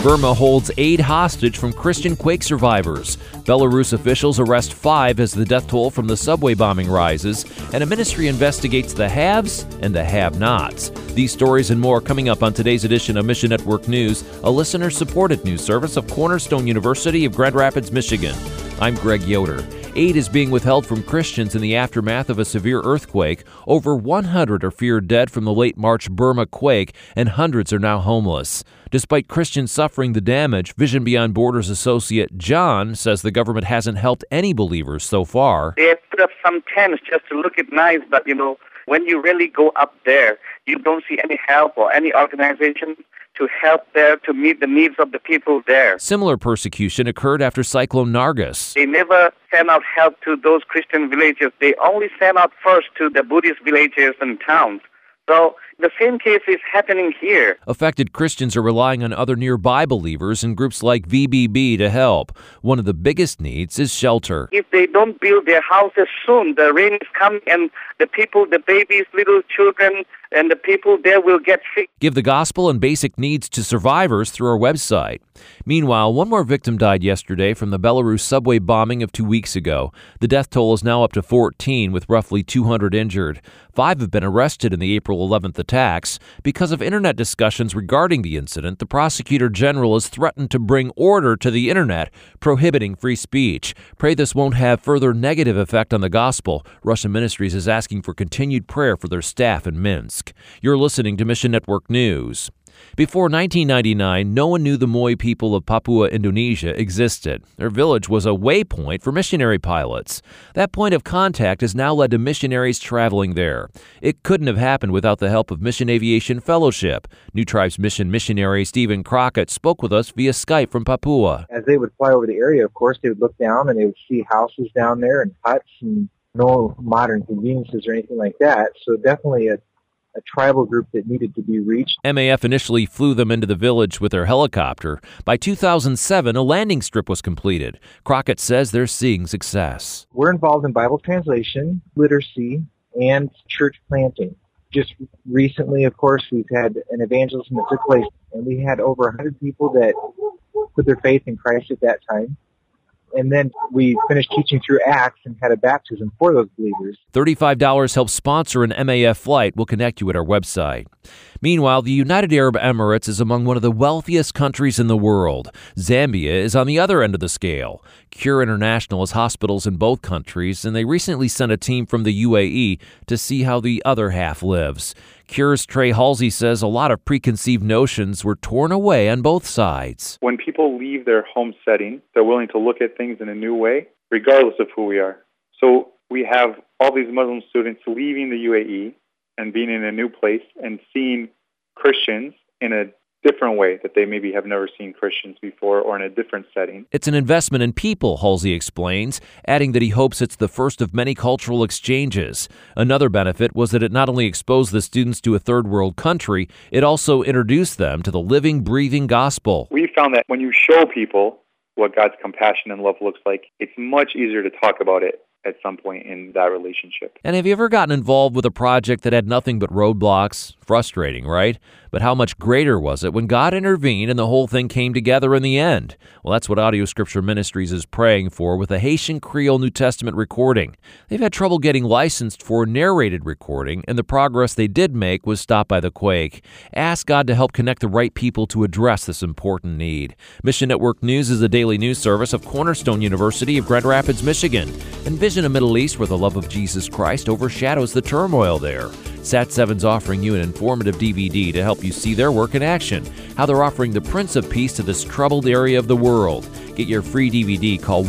Burma holds aid hostage from Christian quake survivors. Belarus officials arrest 5 as the death toll from the subway bombing rises, and a ministry investigates the haves and the have-nots. These stories and more coming up on today's edition of Mission Network News, a listener-supported news service of Cornerstone University of Grand Rapids, Michigan. I'm Greg Yoder. Aid is being withheld from Christians in the aftermath of a severe earthquake. Over 100 are feared dead from the late March Burma quake, and hundreds are now homeless. Despite Christians suffering the damage, Vision Beyond Borders associate John says the government hasn't helped any believers so far. They have put up some tents just to look it nice, but when you really go up there, you don't see any help or any organization to help there to meet the needs of the people there. Similar persecution occurred after Cyclone Nargis. They never send out help to those Christian villages. They only send out first to the Buddhist villages and towns. So the same case is happening here. Affected Christians are relying on other nearby believers and groups like VBB to help. One of the biggest needs is shelter. If they don't build their houses soon, the rain is coming and the people, the babies, little children, and the people there will get sick. Give the gospel and basic needs to survivors through our website. Meanwhile, one more victim died yesterday from the Belarus subway bombing of 2 weeks ago. The death toll is now up to 14, with roughly 200 injured. 5 have been arrested in the April 11th attacks. Because of internet discussions regarding the incident, the prosecutor general has threatened to bring order to the internet, prohibiting free speech. Pray this won't have further negative effect on the gospel. Russian Ministries is asking for continued prayer for their staff in Minsk. You're listening to Mission Network News. Before 1999, no one knew the Moy people of Papua, Indonesia existed. Their village was a waypoint for missionary pilots. That point of contact has now led to missionaries traveling there. It couldn't have happened without the help of Mission Aviation Fellowship. New Tribes Mission missionary Stephen Crockett spoke with us via Skype from Papua. As they would fly over the area, of course, they would look down and they would see houses down there and huts and no modern conveniences or anything like that. So definitely a tribal group that needed to be reached. MAF initially flew them into the village with their helicopter. By 2007, a landing strip was completed. Crockett says they're seeing success. We're involved in Bible translation, literacy, and church planting. Just recently, of course, we've had an evangelism that took place, and we had over 100 people that put their faith in Christ at that time. And then we finished teaching through Acts and had a baptism for those believers. $35 helps sponsor an MAF flight. We'll connect you at our website. Meanwhile, the United Arab Emirates is among one of the wealthiest countries in the world. Zambia is on the other end of the scale. Cure International has hospitals in both countries, and they recently sent a team from the UAE to see how the other half lives. Cure's Trey Halsey says a lot of preconceived notions were torn away on both sides. When people leave their home setting, they're willing to look at things in a new way, regardless of who we are. So we have all these Muslim students leaving the UAE and being in a new place and seeing Christians in a different way that they maybe have never seen Christians before or in a different setting. It's an investment in people, Halsey explains, adding that he hopes it's the first of many cultural exchanges. Another benefit was that it not only exposed the students to a third world country, it also introduced them to the living, breathing gospel. We found that when you show people what God's compassion and love looks like, it's much easier to talk about it at some point in that relationship. And have you ever gotten involved with a project that had nothing but roadblocks? Frustrating, right? But how much greater was it when God intervened and the whole thing came together in the end? Well, that's what Audio Scripture Ministries is praying for with a Haitian Creole New Testament recording. They've had trouble getting licensed for narrated recording, and the progress they did make was stopped by the quake. Ask God to help connect the right people to address this important need. Mission Network News is a daily news service of Cornerstone University of Grand Rapids, Michigan. Envision a Middle East where the love of Jesus Christ overshadows the turmoil there. Sat7's offering you an informative DVD to help you see their work in action, how they're offering the Prince of Peace to this troubled area of the world. Get your free DVD, call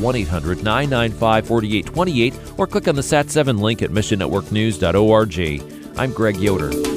1-800-995-4828 or click on the Sat7 link at missionnetworknews.org. I'm Greg Yoder.